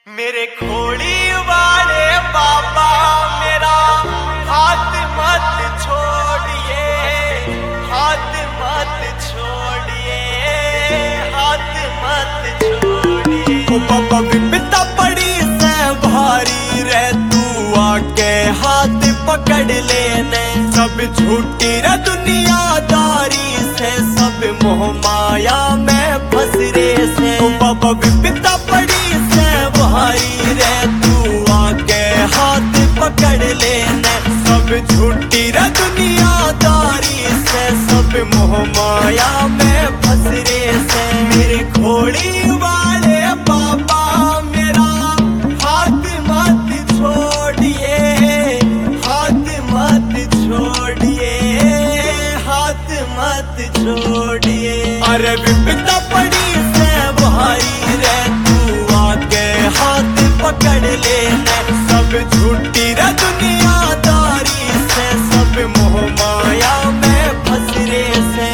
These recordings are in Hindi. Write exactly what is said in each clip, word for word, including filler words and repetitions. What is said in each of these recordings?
मेरे खोड़ी वाले बाबा मेरा हाथ मत छोड़िए, हाथ मत छोड़िए, हाथ मत छोड़िए। ओ बाबा विपदा पड़ी से भारी रे, तू आके हाथ पकड़ लेने। सब झूठी रे दुनियादारी से, सब मोह माया में फंस रे से। ओ बाबा विपदा पड़ी भारी रे, तू आके हाथ पकड़ लेने। सब झूठी रे दुनियादारी से, सब मोह माया में फंस रे से। मेरे खोड़ी वाले बाबा मेरा हाथ मत छोड़िए, हाथ मत छोड़िए, हाथ मत छोड़िए। अरे विपदा पड़ी से भारी रे, हाथ पकड़ लेने। सब झूठी रे दुनियादारी से, सब मोह माया में फंस रे से।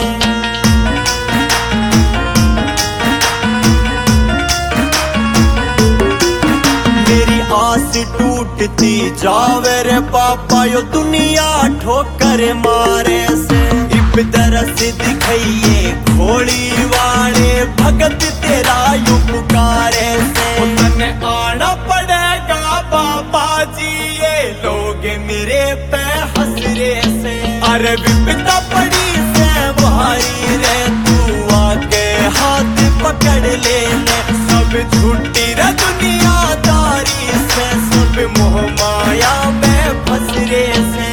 मेरी आस टूटती जावे रे पापा, यो दुनिया ठोकर मारे से। इब दरस दिखाइए खोड़ी वाले, भगत तेरा यू पुकारे से। आना पड़ेगा बाबा जी, ये लोग मेरे पे हंस रे से। अरे विपदा पड़ी से भारी रे, तू आके हाथ पकड़ लेने। सब झूठी रे दुनियादारी से, सब मोह माया में फंस रे से।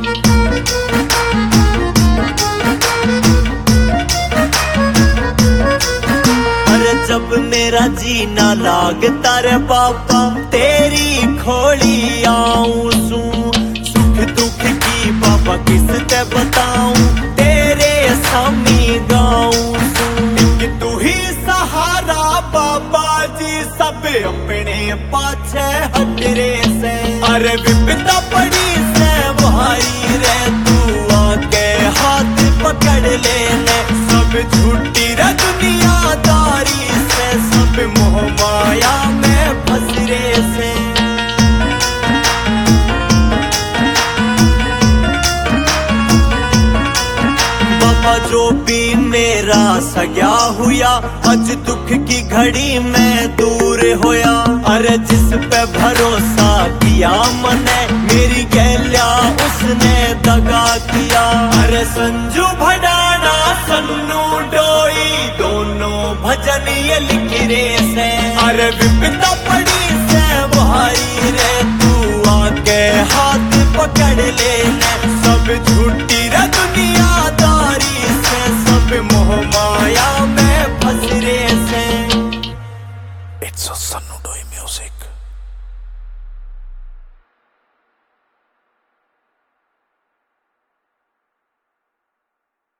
जब मेरा जीना लागता रे बाबा, तेरी खोली आऊं सू। सुख दुख की बाबा किसते बताऊं, तेरे सामी गाऊं सू। तू ही सहारा बाबा जी, सब अपने पाछे हट रे से। अरे विपदा पड़ी से भारी रे, तू आके हाथ पकड़ लेने। सब झूठी रे दुनियादारी से, सब मोह माया में फंस रे से। बाबा जो भी मेरा सग्या हुआ, आज दुख की घड़ी में दूर होया। अरे जिस पे भरोसा किया मने, मेरी गैल्या उसने दगा किया। अरे संजू भडाना सन्नू डोई, दोनों भजन ये लिख रे से। अरे विपदा पड़ी से भारी रे, तू आके हाथ पकड़ लेने। सब झूठी रे दुनिया